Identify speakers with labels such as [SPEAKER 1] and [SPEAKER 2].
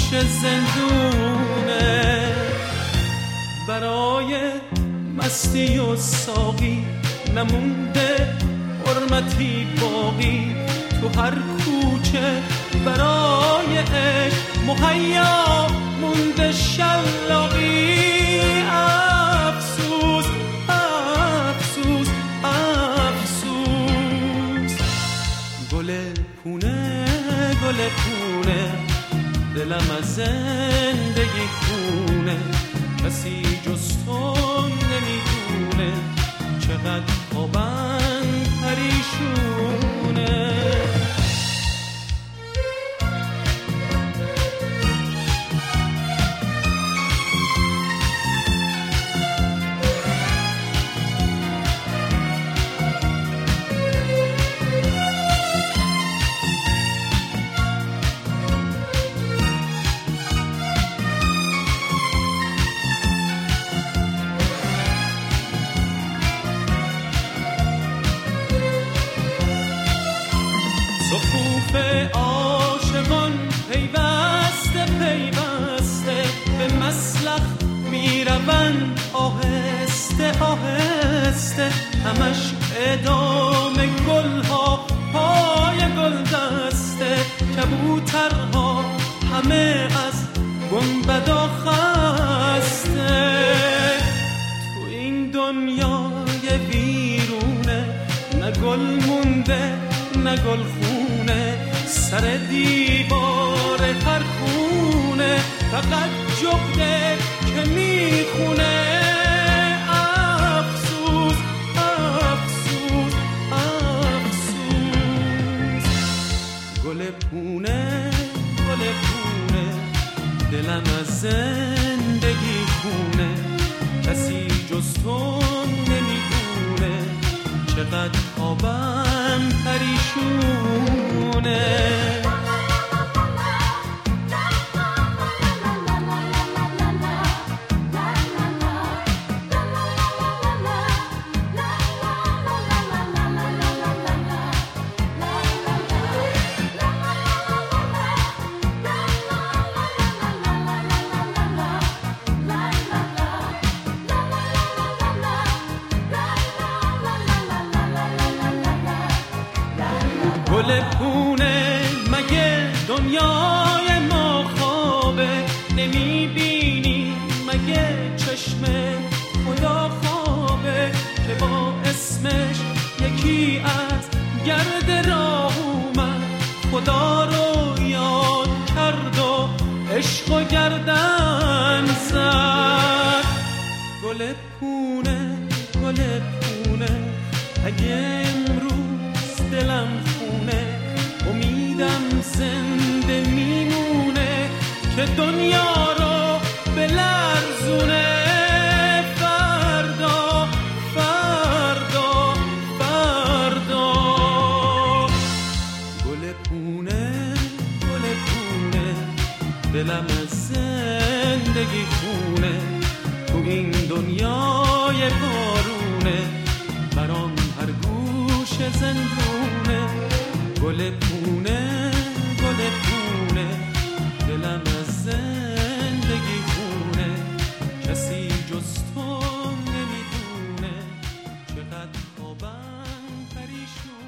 [SPEAKER 1] زندونه. برای مستی و ساقی نمونده حرمتی باقی، تو هر کوچه برای عشق مهیا مونده شلاقی. افسوس افسوس افسوس، گل پونه گل پونه، دلم از زندگی خونه. کسی جز تو نمیدونه چقدر خوابم پریشونه. عاشقان پیوسته پیوسته به مسلخ میروند آهسته آهسته. همش ادامه گلها پای گل دسته، کبوترها همه از گنبدا خسته. تو این دنیای ویرونه نه گل مونده نه گل خونه، سر دیوار هر خونه فقط جغده که میخونه. افسوس افسوس افسوس، گل پونه گل پونه، دلم از زندگی خونه. کسی جز تو نمیدونه چقدر خوابم پریشونه. گل پونه مگه دنیای ما خوابه، نمیبینی مگه چشم خدا خوابه که با اسمش یکی از گرد راه اومد، خدا رو یاد کرد و عشق و گردن زد. گل پونه گل پونه، اگه امروز دلم امیدم زنده میمونه که دنیا رو بلرزونه. فردا فردا فردا، گل پونه گل پونه، دلم از زندگی خونه. تو این دنیای بارونه برام هر گوش زندونه. گل پونه گل پونه، دلم از زندگی خونه. کسی جز تو نمیدونه چقدر خوابم پریشونه.